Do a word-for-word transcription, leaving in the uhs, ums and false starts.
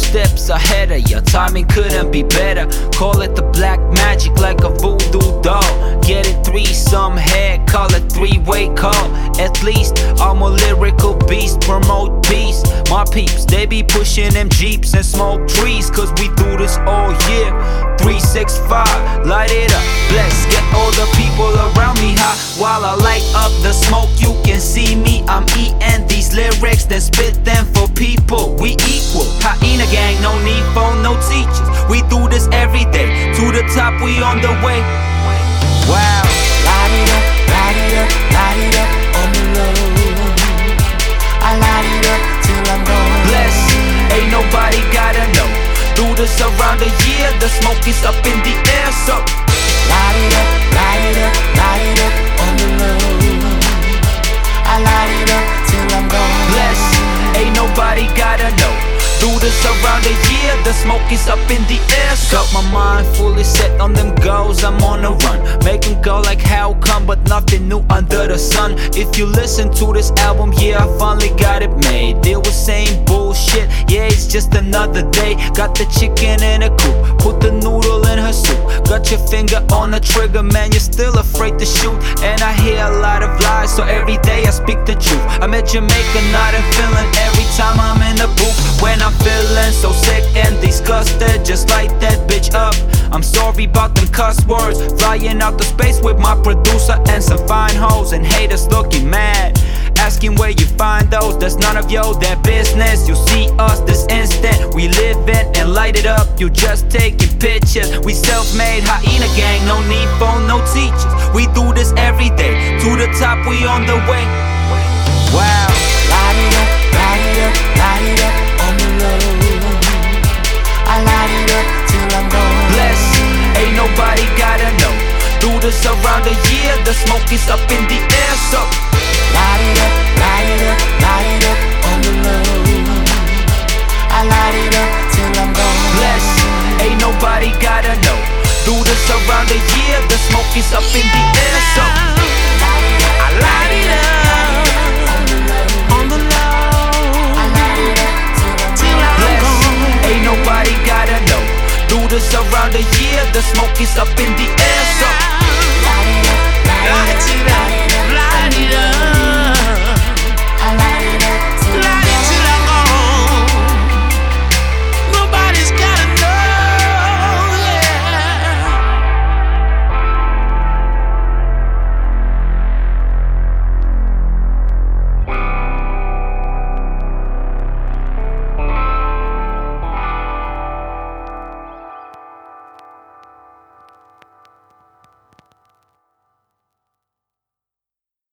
steps ahead of ya. Timing couldn't be better. Call it the black magic like a voodoo doll. Get it threesome head, call it three-way call. At least I'm a lyrical beast, promote peace. My peeps, they be pushing them jeeps and smoke trees, cause we do this all year. Three six five, light it up. Bless, get all the people around me high while I light up the smoke. You can see me, I'm eating these lyrics, then spit them for people. We equal, Hyena gang, no need for no teachers. We do this every day, to the top we on the way. Wow. Light it up, light it up, light it up on the low. I light it up till I'm gone. Bless, ain't nobody gotta know. Do this around the year, the smoke is up in the air, so light it up, light it up, light it up on the low. I light it up till I'm gone. Bless, ain't nobody gotta know. Do this around the year, the smoke is up in the air, so got my mind fully set on them goals, I'm on a run. Make them go like how come, but nothing new under the sun. If you listen to this album, yeah, I finally got it made. They were saying bullshit, yeah, it's just another day. Got the chicken in a coop, put the noodle in her soup. Got your finger on the trigger, man, you're still afraid to shoot. And I hear a lot of lies, so every day I speak the truth. I'm at Jamaica, not a feeling every time I'm in the booth. When I'm feeling so sick and disgusted, just light that bitch up. I'm sorry about them cuss words. Flying out to space with my producer and some fine hoes, and haters looking mad, asking where you find those. That's none of your that business. You see us this instant, we live it and light it up. You just taking pictures. We self-made Hyena gang, no need for no teachers. We do this every day, to the top we on the way. Wow. Light it up, light it up, light it up on the low. I light it up till I'm gone. Bless, ain't nobody gotta know. Do this around the year, the smoke is up in the air, so light it up, light it up, light it up on the low. I light it up till I'm gone. Bless, ain't nobody gotta know. Do this around the year, the smoke is up in the air, so I light it up. Nobody gotta know. Do this around the year, the smoke is up in the